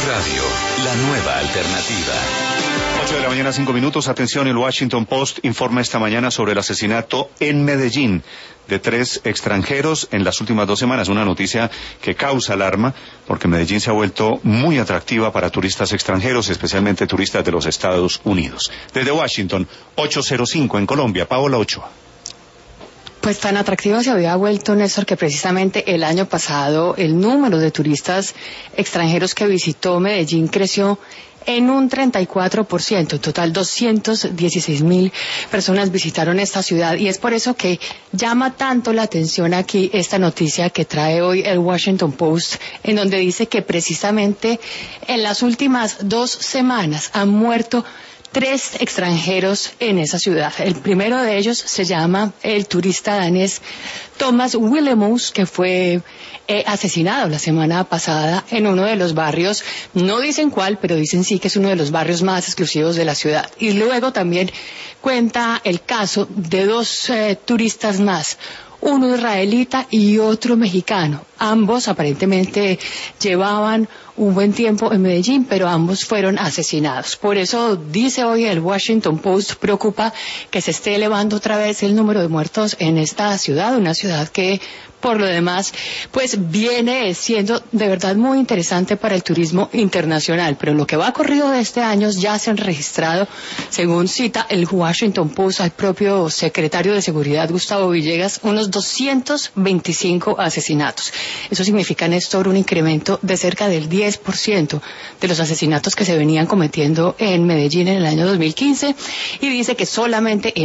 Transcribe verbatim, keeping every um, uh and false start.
Radio, la nueva alternativa. ocho de la mañana, cinco minutos. Atención, el Washington Post informa esta mañana sobre el asesinato en Medellín de tres extranjeros en las últimas dos semanas. Una noticia que causa alarma porque Medellín se ha vuelto muy atractiva para turistas extranjeros, especialmente turistas de los Estados Unidos. Desde Washington, ocho cero cinco en Colombia, Paola Ochoa. Pues tan atractivo se había vuelto, Néstor, que precisamente el año pasado el número de turistas extranjeros que visitó Medellín creció en un treinta y cuatro por ciento. En total, doscientas dieciséis mil personas visitaron esta ciudad, y es por eso que llama tanto la atención aquí esta noticia que trae hoy el Washington Post, en donde dice que precisamente en las últimas dos semanas han muerto tres extranjeros en esa ciudad. El primero de ellos se llama el turista danés Thomas Willemoes, que fue eh, asesinado la semana pasada en uno de los barrios, no dicen cuál, pero dicen sí que es uno de los barrios más exclusivos de la ciudad. Y luego también cuenta el caso de dos eh, turistas más, uno israelita y otro mexicano. Ambos aparentemente llevaban un buen tiempo en Medellín, pero ambos fueron asesinados. Por eso dice hoy el Washington Post, preocupa que se esté elevando otra vez el número de muertos en esta ciudad, una ciudad que por lo demás pues viene siendo de verdad muy interesante para el turismo internacional. Pero lo que va corrido de este año ya se han registrado, según cita el Washington Post al propio secretario de Seguridad Gustavo Villegas, unos doscientos veinticinco asesinatos. Eso significa, Néstor, un incremento de cerca del diez por ciento de los asesinatos que se venían cometiendo en Medellín en el año dos mil quince, y dice que solamente en